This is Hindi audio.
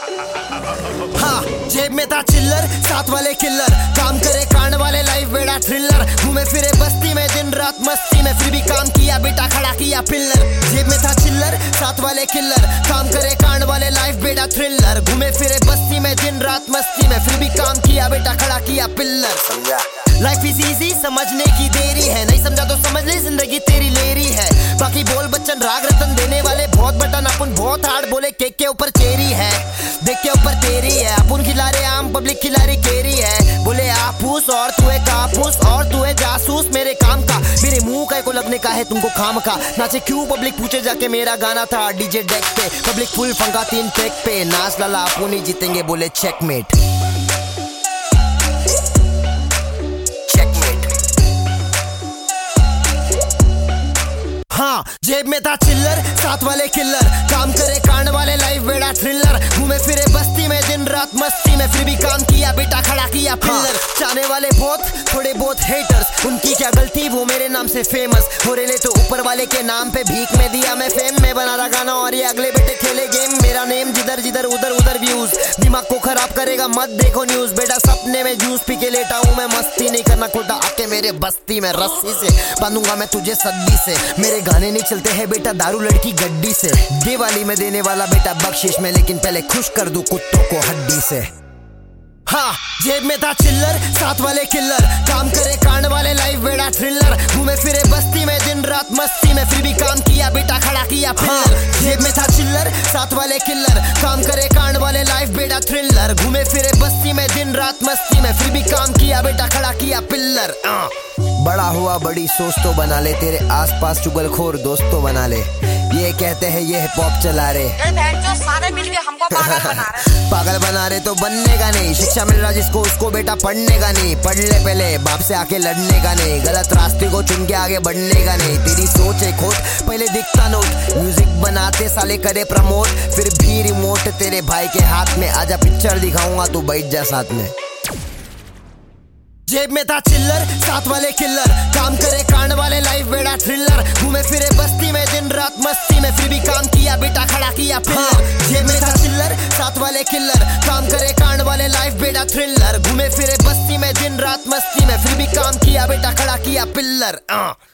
हाँ, जेब में था चिल्लर, साथ वाले किल्लर, काम करे कांड वाले, लाइफ बेड़ा थ्रिलर, घूमे फिरे बस्ती में दिन रात मस्ती में, फिर भी काम किया बेटा खड़ा किया पिल्लर। जेब में था चिल्लर, साथ वाले किल्लर, काम करे कांड वाले, लाइफ बेड़ा थ्रिलर, घूमे फिरे बस्ती में दिन रात मस्ती में, फिर भी काम किया बेटा खड़ा किया पिल्लर। समझा? लाइफ इज इजी, समझने की देरी है, नहीं समझा तो समझ ले जिंदगी तेरी लेरी है। बाकी बोल बच्चन राग रतन देने वाले बहुत बटन, अपन बहुत हार्ड बोले केक के ऊपर चेरी है, देख के ऊपर तेरी है, अपन खिला रहे आम पब्लिक खिला रही केरी है। बोले आपूस और तू है कापूस और तू है जासूस मेरे काम का, मेरे मुंह का को लगने का है तुमको खाम का। नाचे क्यों पब्लिक पूछे जाके, मेरा गाना था डीजे डेक पे, पब्लिक फुल फंका 3 ट्रैक पे, नाच लाला अपन ही जीतेंगे बोले चेकमेट। हाँ, जेब में था चिल्लर, साथ वाले किल्लर, काम करे कांड वाले, लाइफ बेड़ा थ्रिलर, घूमे फिरे बस्ती में दिन रात मस्ती में, फिर भी काम किया बेटा खड़ा किया पिल्लर। चाहने वाले बहुत, थोड़े बहुत हेटर्स, उनकी क्या गलती वो मेरे नाम से फेमस हो रहे, तो ऊपर वाले के नाम पे भीख में दिया मैं फेम, में बना रहा गाना और ये अगले बेटे खेले गेम, मेरा नेम जिधर जिधर उधर उधर व्यूज, दिमाग को खराब करेगा मत देखो न्यूज, बेटा सपने में जूस पी के लेटा हूँ मैं, मस्ती नहीं करना खुदा आके मेरे बस्ती में, रस्सी से बांधूंगा मैं तुझे सद्दी से, मेरे गाने नहीं चलते हैं बेटा दारू लड़की गड्डी से, दिवाली में देने वाला बेटा बख्शिश में, लेकिन पहले खुश कर दूं कुत्तों को हड्डी से। हाँ, जेब में था चिल्लर, साथ वाले किल्लर, काम करे कांड वाले, लाइफ बेड़ा थ्रिलर, घूमे फिरे बस्ती में दिन रात मस्ती में, फिर भी काम किया बेटा खड़ा किया पिल्लर। जेब में था चिल्लर, साथ वाले किल्लर, काम करे कांड वाले, लाइफ बेड़ा थ्रिलर, घूमे फिरे बस्ती में दिन रात मस्ती में, फिर भी काम किया बेटा खड़ा किया पिल्लर। बड़ा हुआ बड़ी सोच तो बना ले, तेरे आसपास चुगलखोर दोस्त तो बना ले, ये कहते हैं ये हिप हॉप चला रहे, जो सारे मिलके हमको पागल बना रहे। पागल बना रहे तो बनने का नहीं, शिक्षा मिल रहा जिसको उसको बेटा पढ़ने का नहीं, पढ़ ले पहले बाप से आके लड़ने का नहीं, गलत रास्ते को चुन के आगे बढ़ने का नहीं, तेरी सोच है खोट पहले दिखता नोट, म्यूजिक बनाते साले करे प्रमोट, फिर भी रिमोट तेरे भाई के हाथ में, आजा पिक्चर दिखाऊंगा तू बैठ जा साथ में। जेब में था चिल्लर, साथ वाले किल्लर, काम करे कांड वाले, लाइफ बेड़ा थ्रिलर, घूमे फिरे बस्ती में दिन रात मस्ती में, फिर भी काम किया बेटा खड़ा किया पिल्लर। जेब में था चिल्लर, साथ वाले किल्लर, काम करे कांड वाले, लाइफ बेड़ा थ्रिलर, घूमे फिरे बस्ती में दिन रात मस्ती में, फिर भी काम किया बेटा खड़ा किया पिल्लर।